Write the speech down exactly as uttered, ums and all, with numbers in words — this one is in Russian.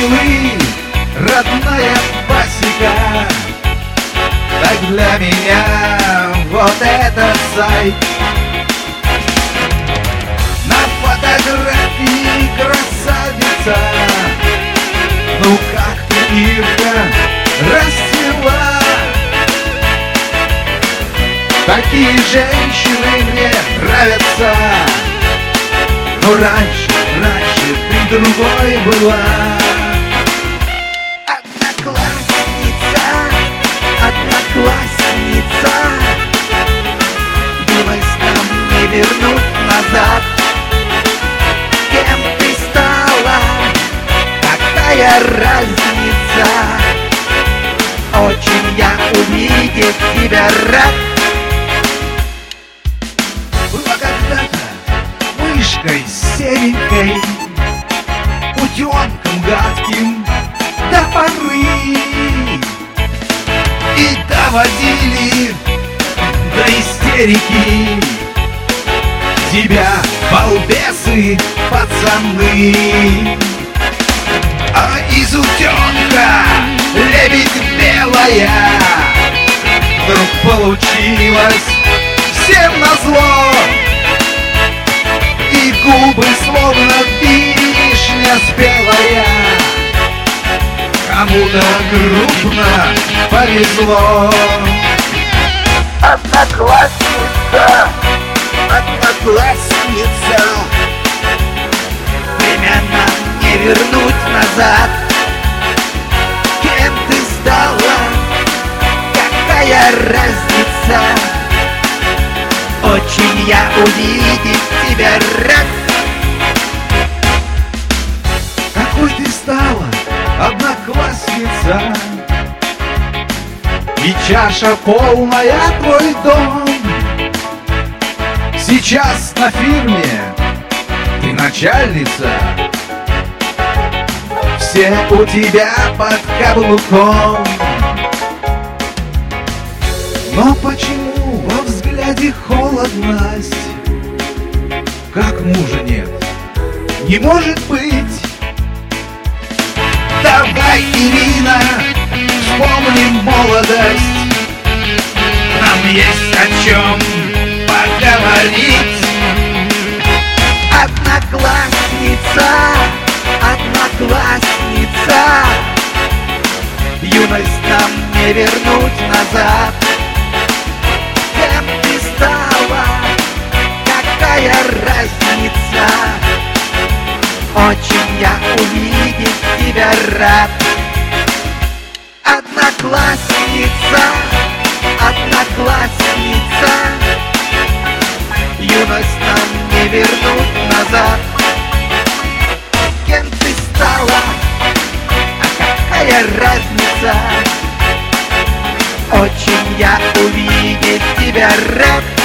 милый, родная пасека. Так для меня вот этот сайт. На фотографии красавица, ну как ты, Ирка, расцвела. Такие женщины мне нравятся. Но раньше, раньше ты другой была. Одноклассница, одноклассница, юность нам не вернуть назад. Кем ты стала, какая разница? Очень я увидеть тебя рад. Была когда-то мышкой серенькой, утенком гадким до поры, и доводили до истерики тебя, балбесы, пацаны. А из утенка лебедь белая вдруг получилась всем назло. И губы словно вишня спелая, кому-то крупно повезло. Одноклассница, одноклассница, время нам не вернуть назад. Кем ты стала, какая разница? Очень я увидеть тебя рад. Какой ты стала, одноклассница, и чаша полная твой дом. Сейчас на фирме ты начальница, все у тебя под каблуком. Но почему во взгляде холодность? Как мужа нет? Не может быть. Давай, Ирина, вспомним молодость. Нам есть о чем поговорить. Одноклассница, одноклассница, юность нам не вернуть назад. Кем ты стала, какая разница? Очень я увидеть тебя рад. Одноклассница, одноклассница, юность нам не вернуть назад. Кем ты стала, а какая разница? Очень я увидеть тебя рад.